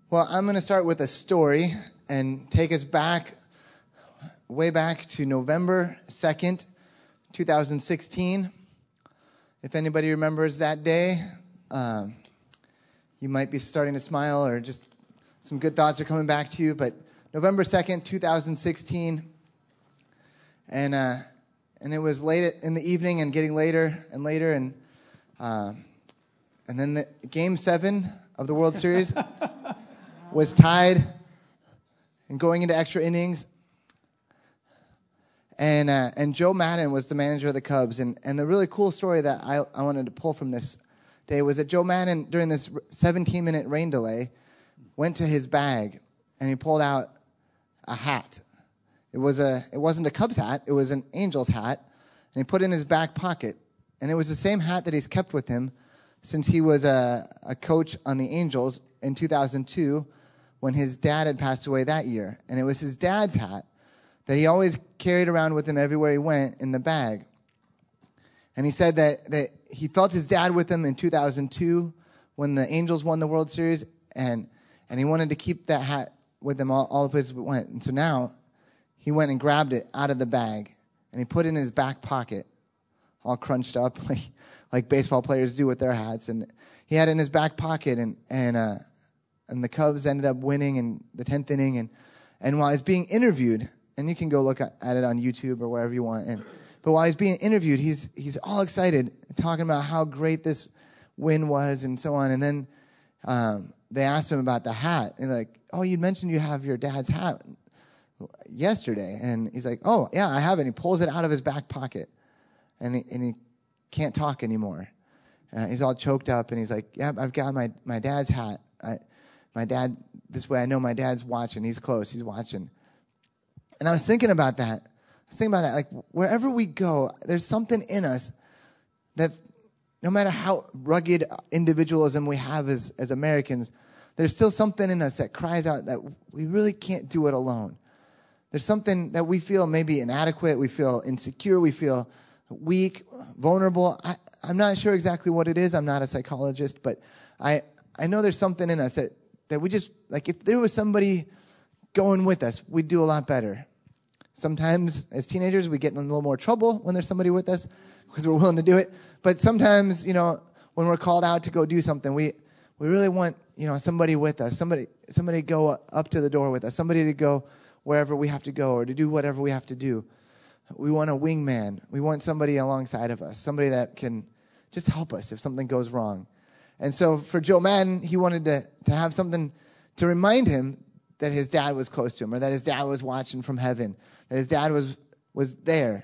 Well, I'm going to start with a story and take us back, way back to November 2nd, 2016. If anybody remembers that day, you might be starting to smile or just some good thoughts are coming back to you. But November 2nd, 2016, and it was late in the evening and getting later and later, and then the Game 7 of the World Series was tied and going into extra innings. And Joe Maddon was the manager of the Cubs. And the really cool story that I wanted to pull from this day was that Joe Maddon, during this 17-minute rain delay, went to his bag and he pulled out a hat. It wasn't a Cubs hat. It was an Angels hat. And he put it in his back pocket. And it was the same hat that he's kept with him since he was a coach on the Angels in 2002 when his dad had passed away that year. And it was his dad's hat that he always carried around with him everywhere he went in the bag. And he said that he felt his dad with him in 2002 when the Angels won the World Series, and he wanted to keep that hat with him all the places we went. And so now he went and grabbed it out of the bag, and he put it in his back pocket, all crunched up like baseball players do with their hats. And he had it in his back pocket, and the Cubs ended up winning in the 10th inning. And while he's being interviewed, and you can go look at it on YouTube or wherever you want. But while he's being interviewed, he's all excited, talking about how great this win was and so on. And then they asked him about the hat. And they're like, oh, you mentioned you have your dad's hat yesterday. And he's like, oh, yeah, I have it. And he pulls it out of his back pocket. And he can't talk anymore. He's all choked up. And he's like, yeah, I've got my dad's hat. My dad, this way I know my dad's watching. He's close. He's watching. And I was thinking about that. Like wherever we go, there's something in us that no matter how rugged individualism we have as Americans, there's still something in us that cries out that we really can't do it alone. There's something that we feel maybe inadequate, we feel insecure, we feel weak, vulnerable. I'm not sure exactly what it is. I'm not a psychologist, but I know there's something in us that we just, like if there was somebody going with us, we'd do a lot better. Sometimes as teenagers, we get in a little more trouble when there's somebody with us because we're willing to do it. But sometimes, when we're called out to go do something, we really want, somebody with us, somebody to go up to the door with us, somebody to go wherever we have to go or to do whatever we have to do. We want a wingman. We want somebody alongside of us, somebody that can just help us if something goes wrong. And so for Joe Maddon, he wanted to have something to remind him that his dad was close to him, or that his dad was watching from heaven, that his dad was there.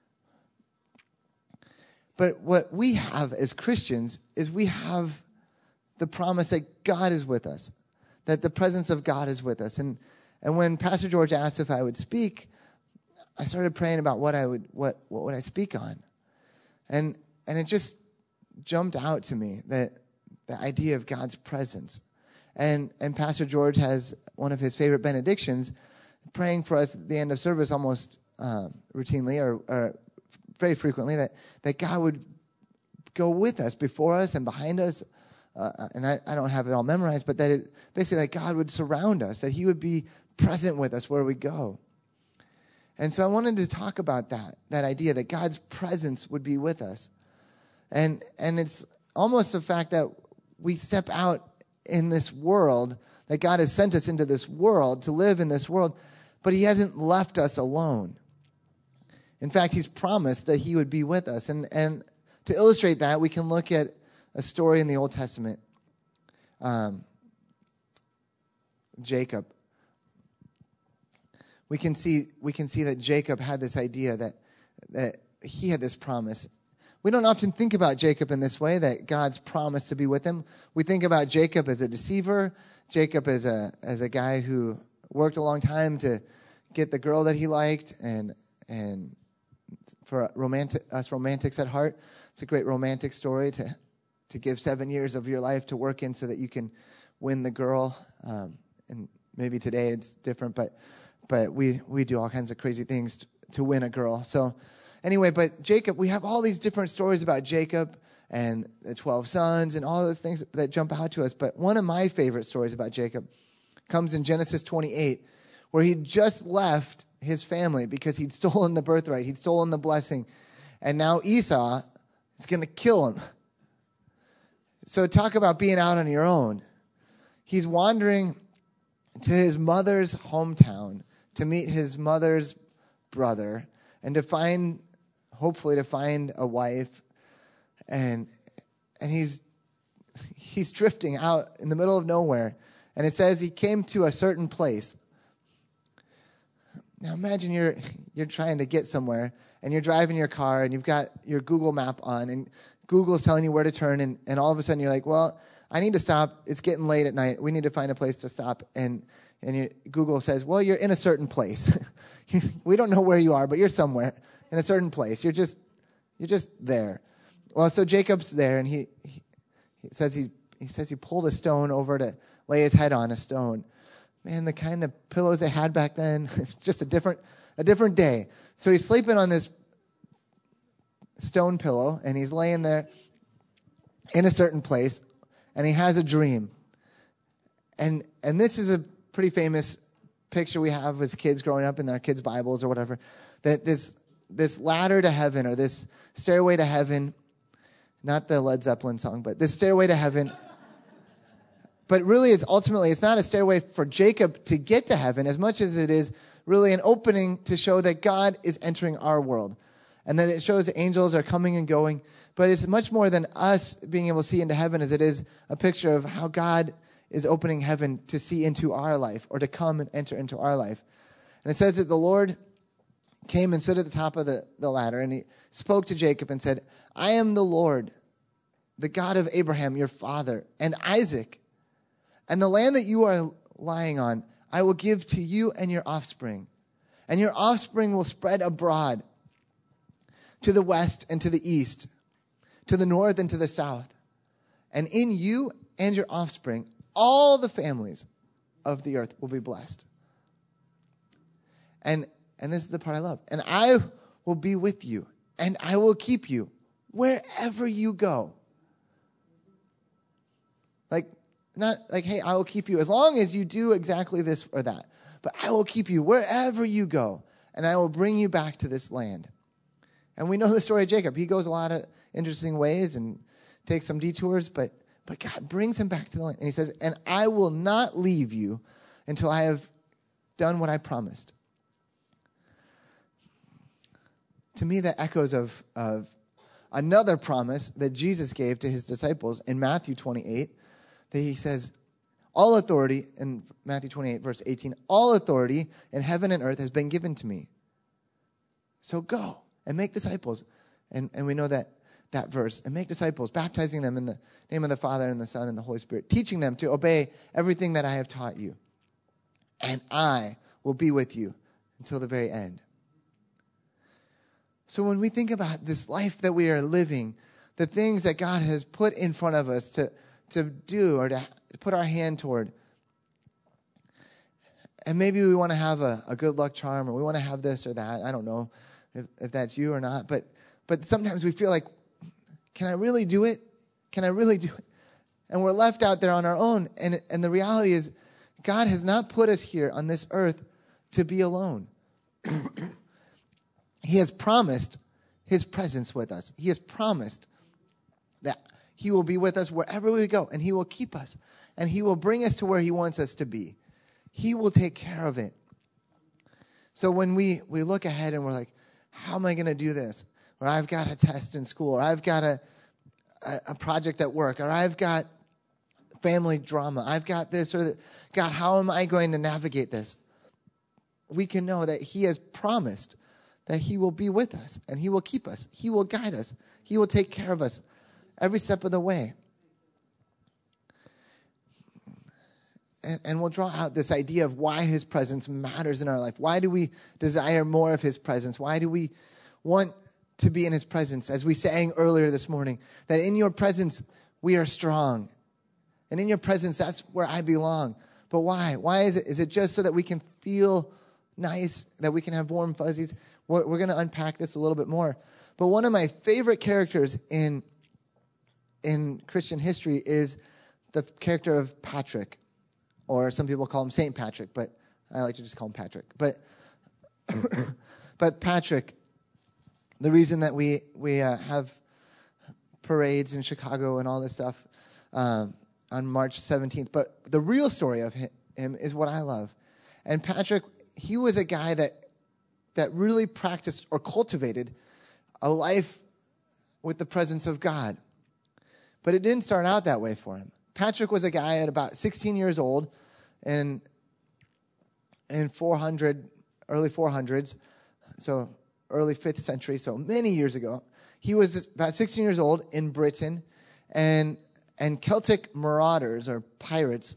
But what we have as Christians is we have the promise that God is with us, that the presence of God is with us. And when Pastor George asked if I would speak, I started praying about what would I speak on. And it just jumped out to me, that the idea of God's presence. And Pastor George has one of his favorite benedictions, praying for us at the end of service almost routinely or very frequently, that God would go with us, before us and behind us. And I don't have it all memorized, but that God would surround us, that he would be present with us where we go. And so I wanted to talk about that idea that God's presence would be with us. And it's almost the fact that we step out in this world, that God has sent us into this world to live in this world, but he hasn't left us alone. In fact, he's promised that he would be with us. And to illustrate that, we can look at a story in the Old Testament. Jacob. We can see that Jacob had this idea that he had this promise. We don't often think about Jacob in this way, that God's promised to be with him. We think about Jacob as a deceiver, Jacob as a guy who worked a long time to get the girl that he liked, and for us romantics at heart, it's a great romantic story to give 7 years of your life to work in so that you can win the girl. And maybe today it's different, but we do all kinds of crazy things to win a girl. So anyway, but Jacob, we have all these different stories about Jacob and the 12 sons and all those things that jump out to us. But one of my favorite stories about Jacob comes in Genesis 28, where he just left his family because he'd stolen the birthright. He'd stolen the blessing. And now Esau is going to kill him. So talk about being out on your own. He's wandering to his mother's hometown to meet his mother's brother and hopefully to find a wife. And he's drifting out in the middle of nowhere. And it says he came to a certain place. Now imagine you're trying to get somewhere and you're driving your car and you've got your Google map on and Google's telling you where to turn and all of a sudden you're like, well, I need to stop. It's getting late at night. We need to find a place to stop. And Google says, well, you're in a certain place. We don't know where you are, but you're somewhere in a certain place. You're just there. Well, so Jacob's there and he says he pulled a stone over to lay his head on a stone. Man, the kind of pillows they had back then, it's just a different day. So he's sleeping on this stone pillow, and he's laying there in a certain place, and he has a dream. And this is a pretty famous picture we have as kids growing up in our kids' Bibles or whatever, that this ladder to heaven or this stairway to heaven, not the Led Zeppelin song, but this stairway to heaven. But really, it's not a stairway for Jacob to get to heaven as much as it is really an opening to show that God is entering our world. And that it shows that angels are coming and going. But it's much more than us being able to see into heaven as it is a picture of how God is opening heaven to see into our life or to come and enter into our life. And it says that the Lord came and stood at the top of the ladder and he spoke to Jacob and said, I am the Lord, the God of Abraham, your father, and Isaac. And the land that you are lying on, I will give to you and your offspring. And your offspring will spread abroad to the west and to the east, to the north and to the south. And in you and your offspring, all the families of the earth will be blessed. And this is the part I love. And I will be with you, and I will keep you wherever you go. Not like, hey, I will keep you as long as you do exactly this or that. But I will keep you wherever you go, and I will bring you back to this land. And we know the story of Jacob. He goes a lot of interesting ways and takes some detours, but God brings him back to the land. And he says, and I will not leave you until I have done what I promised. To me, that echoes of another promise that Jesus gave to his disciples in Matthew 28. That he says, all authority, in Matthew 28, verse 18, all authority in heaven and earth has been given to me. So go and make disciples. And we know that verse. And make disciples, baptizing them in the name of the Father and the Son and the Holy Spirit, teaching them to obey everything that I have taught you. And I will be with you until the very end. So when we think about this life that we are living, the things that God has put in front of us to do or to put our hand toward. And maybe we want to have a good luck charm or we want to have this or that. I don't know if that's you or not. But sometimes we feel like, can I really do it? Can I really do it? And we're left out there on our own. And the reality is God has not put us here on this earth to be alone. He has promised his presence with us. He has promised that he will be with us wherever we go, and he will keep us, and he will bring us to where he wants us to be. He will take care of it. So when we look ahead and we're like, how am I going to do this? Or I've got a test in school, or I've got a project at work, or I've got family drama, I've got this or that. God, how am I going to navigate this? We can know that he has promised that he will be with us, and he will keep us. He will guide us. He will take care of us every step of the way. And we'll draw out this idea of why his presence matters in our life. Why do we desire more of his presence? Why do we want to be in his presence? As we sang earlier this morning, that in your presence we are strong. And in your presence, that's where I belong. But why? Why is it? Is it just so that we can feel nice, that we can have warm fuzzies? We're going to unpack this a little bit more. But one of my favorite characters in Christian history is the character of Patrick. or some people call him St. Patrick, but I like to just call him Patrick. But but Patrick, the reason that we have parades in Chicago and all this stuff on March 17th, but the real story of him is what I love. And Patrick, he was a guy that really practiced or cultivated a life with the presence of God. But it didn't start out that way for him. Patrick was a guy at about 16 years old in early 400s, so early 5th century, so many years ago. He was about 16 years old in Britain, and Celtic marauders or pirates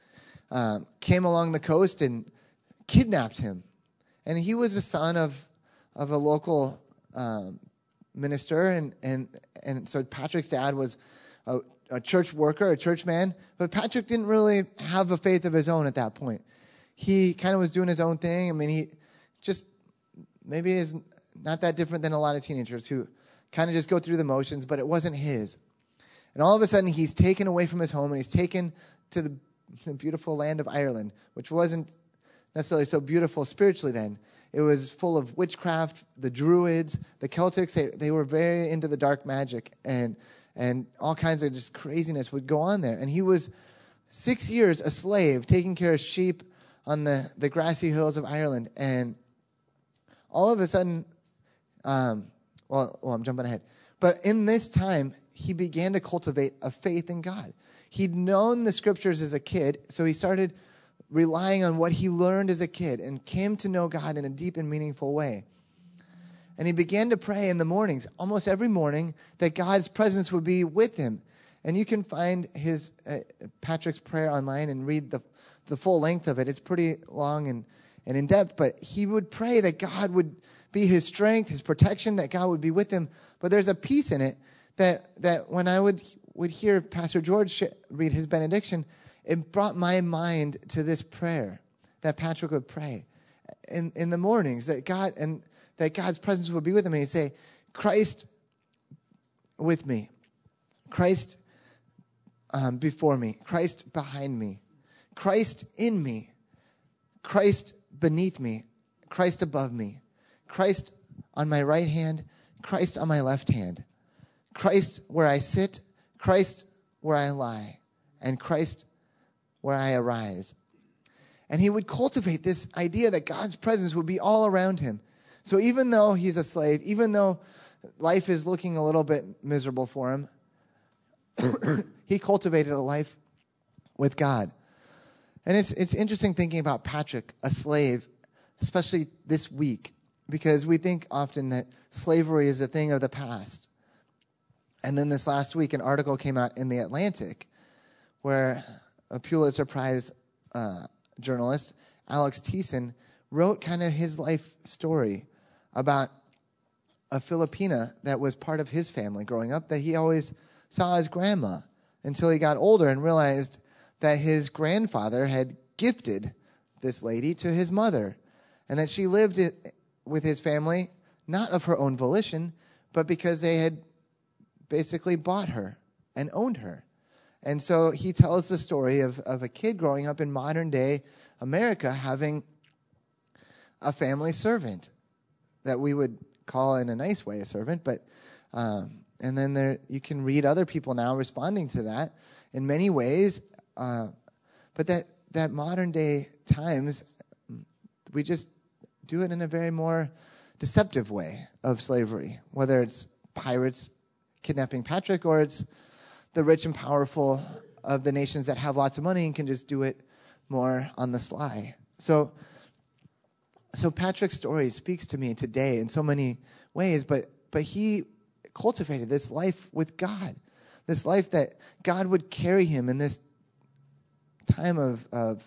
came along the coast and kidnapped him. And he was the son of a local minister, and so Patrick's dad was a church worker, a church man, but Patrick didn't really have a faith of his own at that point. He kind of was doing his own thing. I mean, he just maybe is not that different than a lot of teenagers who kind of just go through the motions, but it wasn't his. And all of a sudden, he's taken away from his home, and he's taken to the beautiful land of Ireland, which wasn't necessarily so beautiful spiritually then. It was full of witchcraft, the Druids, the Celtics. They were very into the dark magic, and all kinds of just craziness would go on there. And he was 6 years a slave, taking care of sheep on the grassy hills of Ireland. And all of a sudden, I'm jumping ahead. But in this time, he began to cultivate a faith in God. He'd known the scriptures as a kid, so he started relying on what he learned as a kid and came to know God in a deep and meaningful way. And he began to pray in the mornings, almost every morning, that God's presence would be with him. And you can find his Patrick's prayer online and read the full length of it. It's pretty long and in depth, but he would pray that God would be his strength, his protection, that God would be with him. But there's a piece in it that when I would hear Pastor George read his benediction, it brought my mind to this prayer that Patrick would pray in the mornings, that God's presence would be with him. And he'd say, Christ with me, Christ before me, Christ behind me, Christ in me, Christ beneath me, Christ above me, Christ on my right hand, Christ on my left hand, Christ where I sit, Christ where I lie, and Christ where I arise. And he would cultivate this idea that God's presence would be all around him. So even though he's a slave, even though life is looking a little bit miserable for him, he cultivated a life with God. And it's interesting thinking about Patrick, a slave, especially this week, because we think often that slavery is a thing of the past. And then this last week, an article came out in The Atlantic where a Pulitzer Prize journalist, Alex Thiessen, wrote kind of his life story about a Filipina that was part of his family growing up, that he always saw as grandma until he got older and realized that his grandfather had gifted this lady to his mother, and that she lived with his family, not of her own volition, but because they had basically bought her and owned her. And so he tells the story of a kid growing up in modern-day America having a family servant that we would call in a nice way a servant, but and then you can read other people now responding to that in many ways, but that modern-day times, we just do it in a very more deceptive way of slavery, whether it's pirates kidnapping Patrick or it's the rich and powerful of the nations that have lots of money and can just do it more on the sly. So Patrick's story speaks to me today in so many ways, but he cultivated this life with God, this life that God would carry him in this time of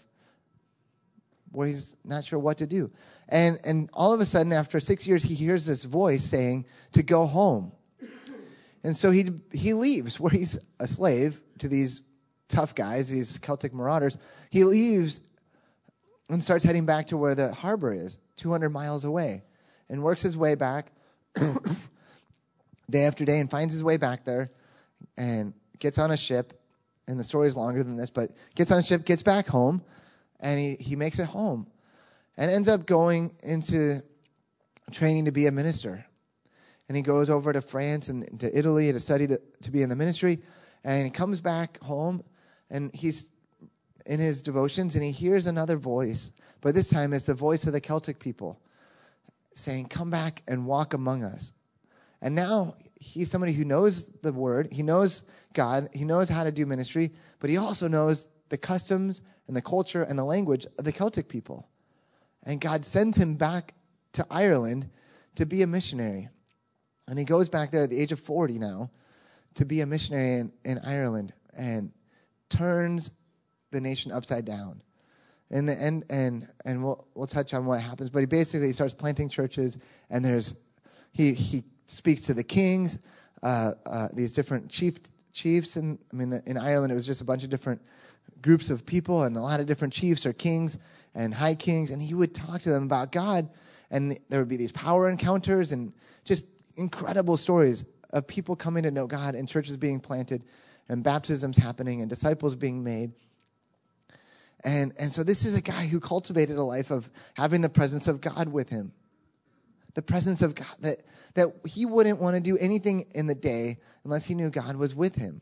where he's not sure what to do. And all of a sudden, after 6 years, he hears this voice saying to go home. And so he leaves where he's a slave to these tough guys, these Celtic marauders. He leaves and starts heading back to where the harbor is, 200 miles away, and works his way back day after day and finds his way back there and gets on a ship and the story is longer than this, but gets on a ship, gets back home, and he makes it home and ends up going into training to be a minister. And he goes over to France and to Italy to study to be in the ministry. And he comes back home, and he's in his devotions, and he hears another voice. But this time it's the voice of the Celtic people saying, come back and walk among us. And now he's somebody who knows the word. He knows God. He knows how to do ministry. But he also knows the customs and the culture and the language of the Celtic people. And God sends him back to Ireland to be a missionary. And he goes back there at the age of 40 now to be a missionary in Ireland and turns the nation upside down. In the end, and we'll touch on what happens, but he starts planting churches, and he speaks to the kings, these different chiefs, and in Ireland it was just a bunch of different groups of people, and a lot of different chiefs or kings and high kings, and he would talk to them about God, and there would be these power encounters and just incredible stories of people coming to know God and churches being planted and baptisms happening and disciples being made. And so this is a guy who cultivated a life of having the presence of God with him. The presence of God, that he wouldn't want to do anything in the day unless he knew God was with him.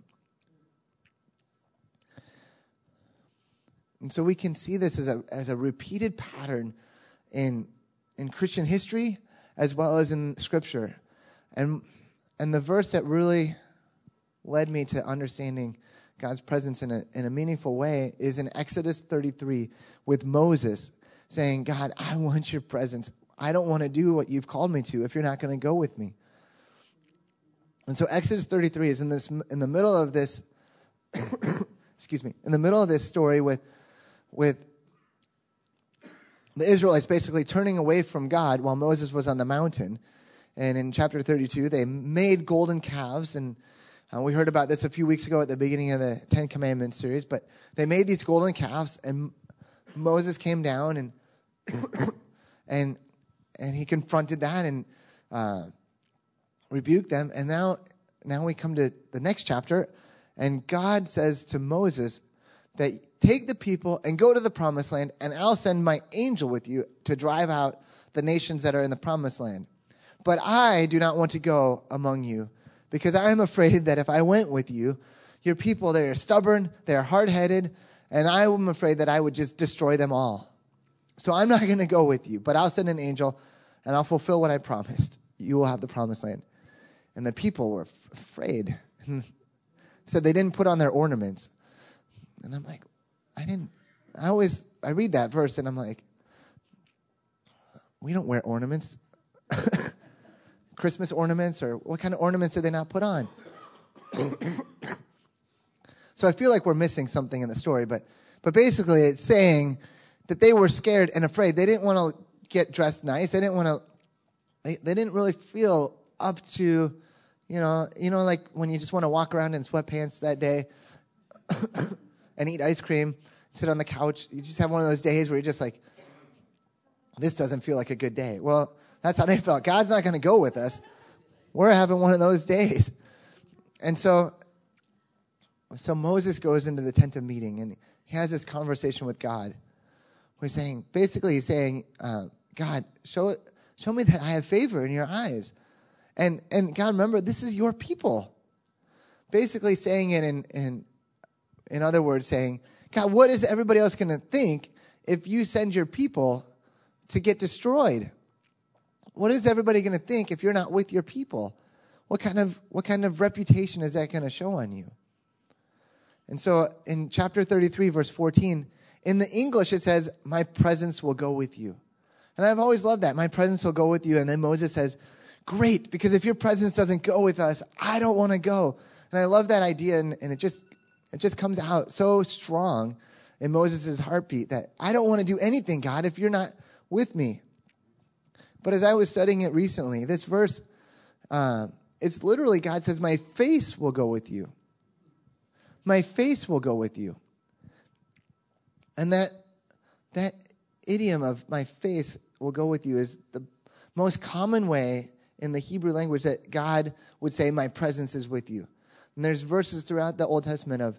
And so we can see this as a repeated pattern in Christian history as well as in Scripture. And the verse that really led me to understanding God's presence in a meaningful way is in Exodus 33 with Moses saying, God, I want your presence. I don't want to do what you've called me to if you're not going to go with me. And so Exodus 33 is in the middle of this, excuse me, in the middle of this story with the Israelites basically turning away from God while Moses was on the mountain. And in chapter 32, they made golden calves, and we heard about this a few weeks ago at the beginning of the Ten Commandments series, but they made these golden calves, and Moses came down and he confronted that and rebuked them. And now we come to the next chapter, and God says to Moses that take the people and go to the promised land, and I'll send my angel with you to drive out the nations that are in the promised land. But I do not want to go among you, because I am afraid that if I went with you, your people, they are stubborn, they are hard-headed, and I am afraid that I would just destroy them all. So I'm not going to go with you, but I'll send an angel, and I'll fulfill what I promised. You will have the promised land. And the people were afraid. Said they didn't put on their ornaments. And I'm like, I read that verse, and I'm like, we don't wear ornaments. Christmas ornaments, or what kind of ornaments did they not put on? So I feel like we're missing something in the story, but basically it's saying that they were scared and afraid. They didn't want to get dressed nice. They didn't really feel up to, like when you just want to walk around in sweatpants that day and eat ice cream, sit on the couch. You just have one of those days where you're just like, this doesn't feel like a good day. Well, that's how they felt. God's not going to go with us. We're having one of those days. And so Moses goes into the tent of meeting, and he has this conversation with God. He's saying, God, show me that I have favor in your eyes. And God, remember, this is your people. Basically saying it in other words, saying, God, what is everybody else going to think if you send your people to get destroyed? What is everybody going to think if you're not with your people? What kind of reputation is that going to show on you? And so in chapter 33, verse 14, in the English it says, my presence will go with you. And I've always loved that. My presence will go with you. And then Moses says, great, because if your presence doesn't go with us, I don't want to go. And I love that idea, and it just comes out so strong in Moses' heartbeat that I don't want to do anything, God, if you're not with me. But as I was studying it recently, this verse, it's literally God says, my face will go with you. My face will go with you. And that idiom of my face will go with you is the most common way in the Hebrew language that God would say, my presence is with you. And there's verses throughout the Old Testament of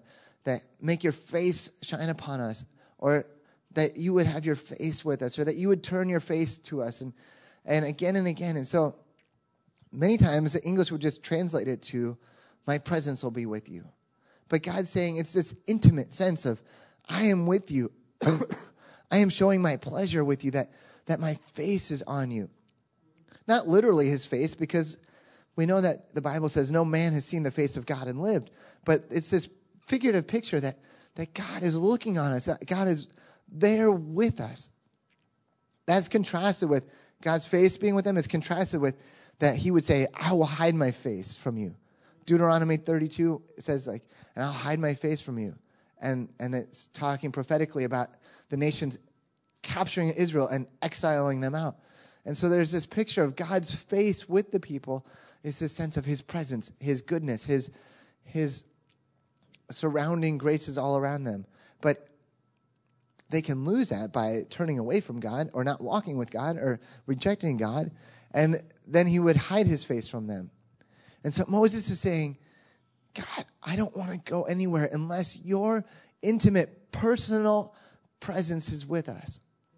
that make your face shine upon us, or that you would have your face with us, or that you would turn your face to us, and again and again. And so many times the English would just translate it to, my presence will be with you. But God's saying it's this intimate sense of, I am with you. I am showing my pleasure with you, that my face is on you. Not literally his face, because we know that the Bible says no man has seen the face of God and lived. But it's this figurative picture that God is looking on us, that God is there with us. That's contrasted with God's face being with them, is contrasted with that he would say, I will hide my face from you. Deuteronomy 32 says, and I'll hide my face from you. And it's talking prophetically about the nations capturing Israel and exiling them out. And so there's this picture of God's face with the people. It's this sense of his presence, his goodness, his surrounding graces all around them. But they can lose that by turning away from God, or not walking with God, or rejecting God. And then he would hide his face from them. And so Moses is saying, God, I don't want to go anywhere unless your intimate, personal presence is with us.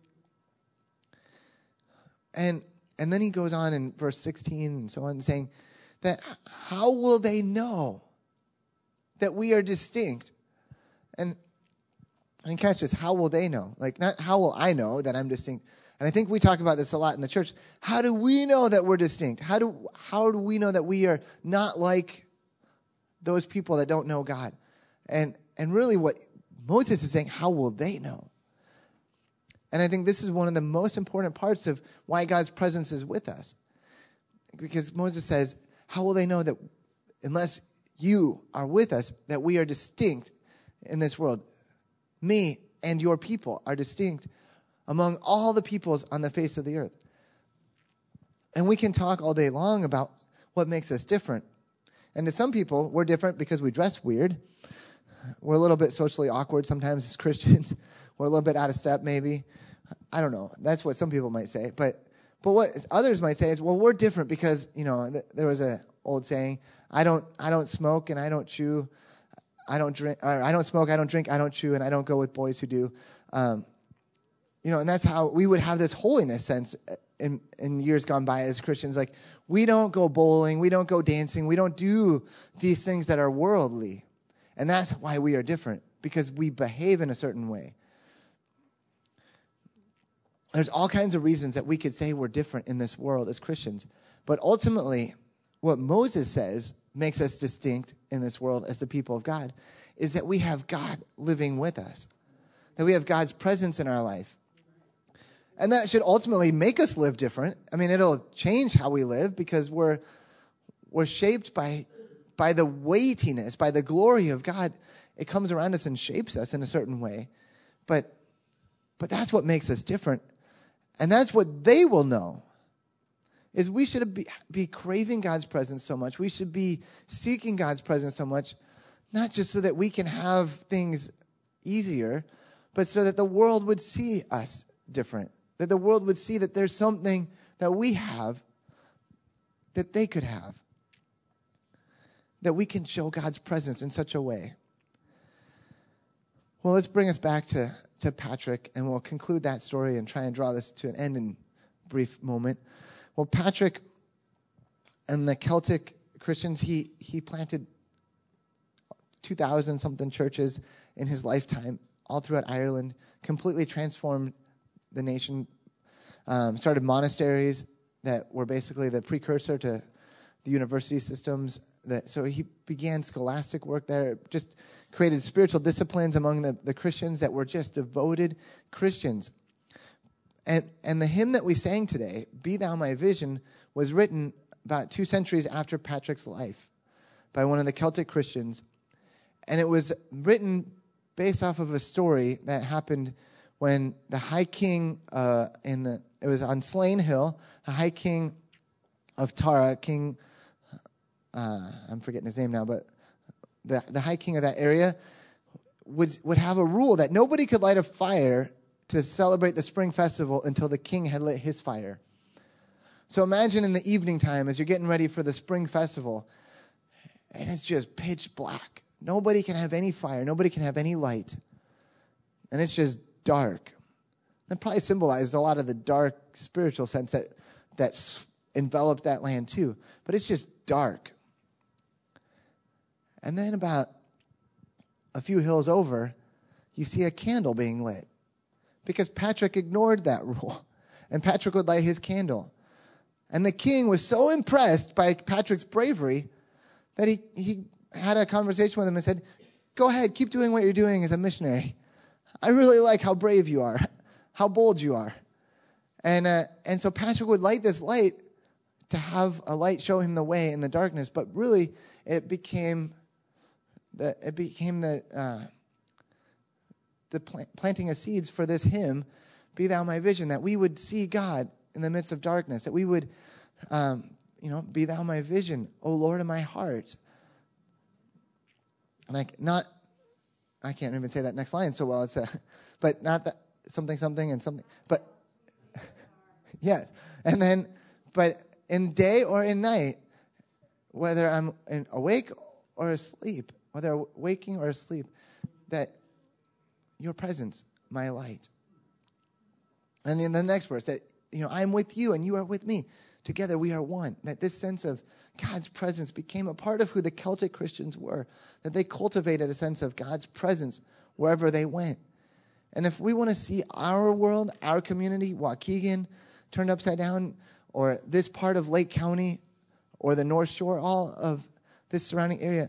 And then he goes on in verse 16 and so on, saying that how will they know that we are distinct? And catch this, how will they know? Not how will I know that I'm distinct? And I think we talk about this a lot in the church. How do we know that we're distinct? How do we know that we are not like those people that don't know God? And really what Moses is saying, how will they know? And I think this is one of the most important parts of why God's presence is with us. Because Moses says, how will they know that unless you are with us, that we are distinct in this world? Me and your people are distinct among all the peoples on the face of the earth. And we can talk all day long about what makes us different. And to some people, we're different because we dress weird. We're a little bit socially awkward sometimes as Christians. We're a little bit out of step maybe. I don't know. That's what some people might say. But what others might say is, well, we're different because, there was an old saying, I don't smoke and I don't chew. I don't drink, or I don't smoke, I don't drink, I don't chew, and I don't go with boys who do. And that's how we would have this holiness sense in years gone by as Christians. We don't go bowling, we don't go dancing, we don't do these things that are worldly. And that's why we are different, because we behave in a certain way. There's all kinds of reasons that we could say we're different in this world as Christians. But ultimately, what Moses says makes us distinct in this world as the people of God is that we have God living with us, that we have God's presence in our life. And that should ultimately make us live different. I mean, it'll change how we live because we're shaped by the weightiness, by the glory of God. It comes around us and shapes us in a certain way. But that's what makes us different. And that's what they will know, is we should be craving God's presence so much. We should be seeking God's presence so much, not just so that we can have things easier, but so that the world would see us different, that the world would see that there's something that we have that they could have, that we can show God's presence in such a way. Well, let's bring us back to Patrick, and we'll conclude that story and try and draw this to an end in a brief moment. Well, Patrick and the Celtic Christians, he planted 2,000-something churches in his lifetime, all throughout Ireland, completely transformed the nation, started monasteries that were basically the precursor to the university systems. So he began scholastic work there, just created spiritual disciplines among the Christians that were just devoted Christians. And the hymn that we sang today, Be Thou My Vision, was written about 2 centuries after Patrick's life by one of the Celtic Christians. And it was written based off of a story that happened when the High King it was on Slane Hill, the High King of Tara, King, I'm forgetting his name now, but the High King of that area would have a rule that nobody could light a fire to celebrate the spring festival until the king had lit his fire. So imagine in the evening time as you're getting ready for the spring festival, and it's just pitch black. Nobody can have any fire. Nobody can have any light. And it's just dark. That probably symbolized a lot of the dark spiritual sense that enveloped that land too. But it's just dark. And then about a few hills over, you see a candle being lit. Because Patrick ignored that rule. And Patrick would light his candle. And the king was so impressed by Patrick's bravery that he had a conversation with him and said, go ahead, keep doing what you're doing as a missionary. I really like how brave you are, how bold you are. And so Patrick would light this light to have a light show him the way in the darkness. But really, it became the planting of seeds for this hymn, Be Thou My Vision, that we would see God in the midst of darkness, that we would, be Thou my vision, O Lord of my heart. And I can't even say that next line so well. It's but not that something and something. But yes, and then, but in day or in night, whether I'm awake or asleep, whether waking or asleep, that your presence, my light. And in the next verse, that I'm with you and you are with me. Together we are one. That this sense of God's presence became a part of who the Celtic Christians were. That they cultivated a sense of God's presence wherever they went. And if we want to see our world, our community, Waukegan, turned upside down, or this part of Lake County, or the North Shore, all of this surrounding area,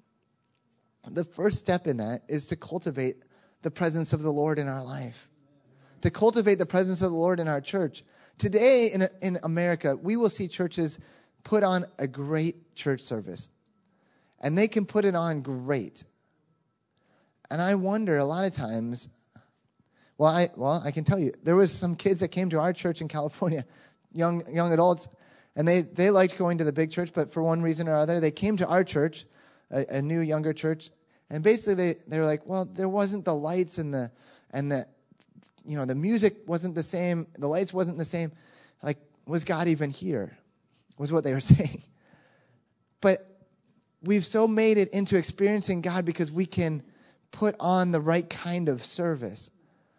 the first step in that is to cultivate the presence of the Lord in our life. To cultivate the presence of the Lord in our church. Today in America, we will see churches put on a great church service. And they can put it on great. And I wonder a lot of times, I can tell you, there was some kids that came to our church in California, young adults, and they liked going to the big church, but for one reason or other, they came to our church, a new, younger church, and basically they were like, well, there wasn't the lights and the the music wasn't the same, the lights wasn't the same. Like, was God even here? Was what they were saying. But we've so made it into experiencing God because we can put on the right kind of service.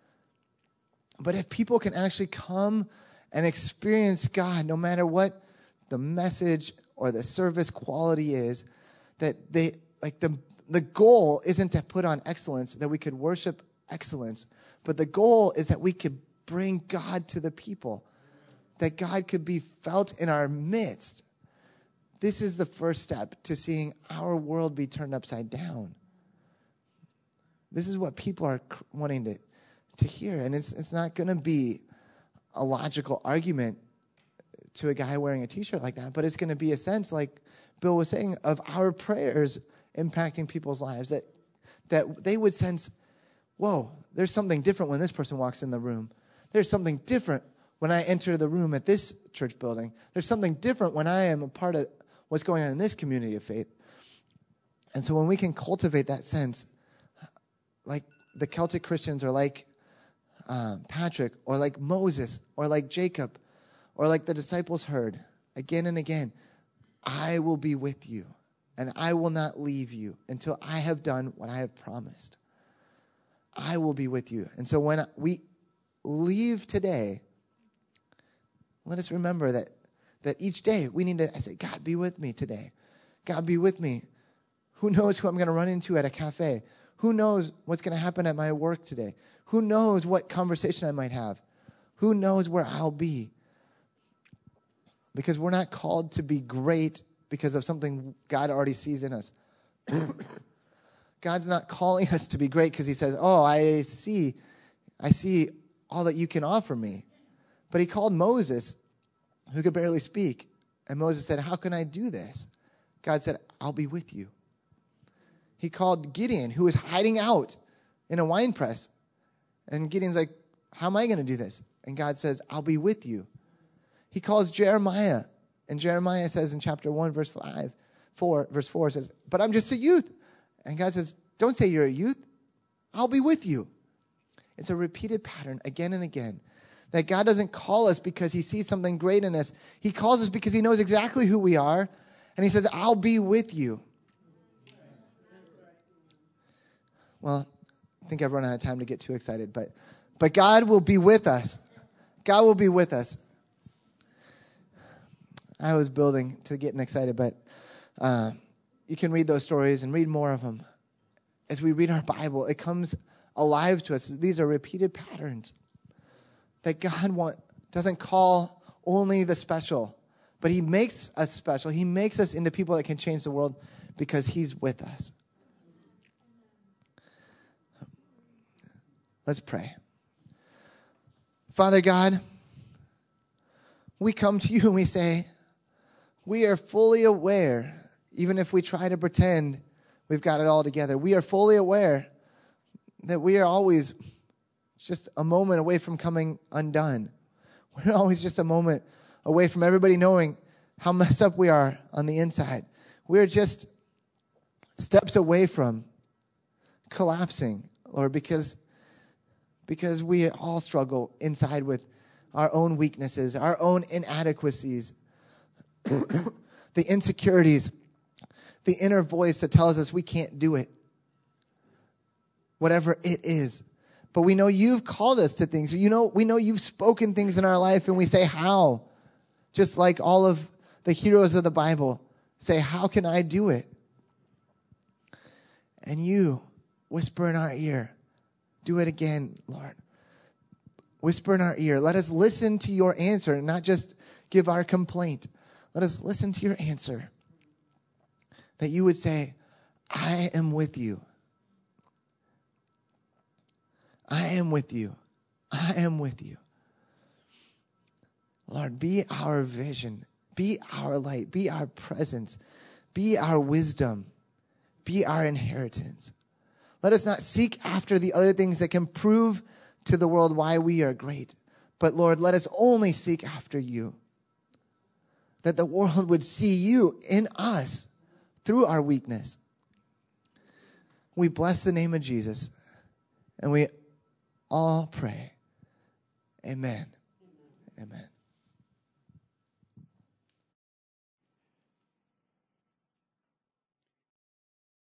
But if people can actually come and experience God, no matter what the message or the service quality is, that the goal isn't to put on excellence, that we could worship excellence, but the goal is that we could bring God to the people, that God could be felt in our midst. This is the first step to seeing our world be turned upside down. This is what people are wanting to hear, and it's not going to be a logical argument to a guy wearing a T-shirt like that, but it's going to be a sense, like Bill was saying, of our prayers impacting people's lives, that they would sense, whoa, there's something different when this person walks in the room. There's something different when I enter the room at this church building. There's something different when I am a part of what's going on in this community of faith. And so when we can cultivate that sense, like the Celtic Christians are like Patrick, or like Moses, or like Jacob, or like the disciples heard again and again, I will be with you, and I will not leave you until I have done what I have promised. I will be with you. And so when we leave today, let us remember that each day we need to say, God, be with me today. God, be with me. Who knows who I'm going to run into at a cafe? Who knows what's going to happen at my work today? Who knows what conversation I might have? Who knows where I'll be? Because we're not called to be great because of something God already sees in us. God's not calling us to be great because he says, oh, I see all that you can offer me. But he called Moses, who could barely speak. And Moses said, how can I do this? God said, I'll be with you. He called Gideon, who was hiding out in a wine press. And Gideon's like, how am I going to do this? And God says, I'll be with you. He calls Jeremiah. And Jeremiah says in chapter 1, verse 4 says, but I'm just a youth. And God says, don't say you're a youth. I'll be with you. It's a repeated pattern again and again. That God doesn't call us because he sees something great in us. He calls us because he knows exactly who we are. And he says, I'll be with you. Well, I think I've run out of time to get too excited, but God will be with us. God will be with us. I was building to getting excited, but you can read those stories and read more of them. As we read our Bible, it comes alive to us. These are repeated patterns that God doesn't call only the special, but he makes us special. He makes us into people that can change the world because he's with us. Let's pray. Father God, we come to you and we say, we are fully aware, even if we try to pretend we've got it all together, we are fully aware that we are always just a moment away from coming undone. We're always just a moment away from everybody knowing how messed up we are on the inside. We're just steps away from collapsing, Lord, because we all struggle inside with our own weaknesses, our own inadequacies, the insecurities, the inner voice that tells us we can't do it, whatever it is. But we know you've called us to things. We know you've spoken things in our life, and we say, how? Just like all of the heroes of the Bible say, how can I do it? And you whisper in our ear, do it again, Lord. Whisper in our ear. Let us listen to your answer and not just give our complaint. Let us listen to your answer. That you would say, I am with you. I am with you. I am with you. Lord, be our vision. Be our light. Be our presence. Be our wisdom. Be our inheritance. Let us not seek after the other things that can prove to the world why we are great. But Lord, let us only seek after you. That the world would see you in us through our weakness. We bless the name of Jesus. And we all pray. Amen. Amen.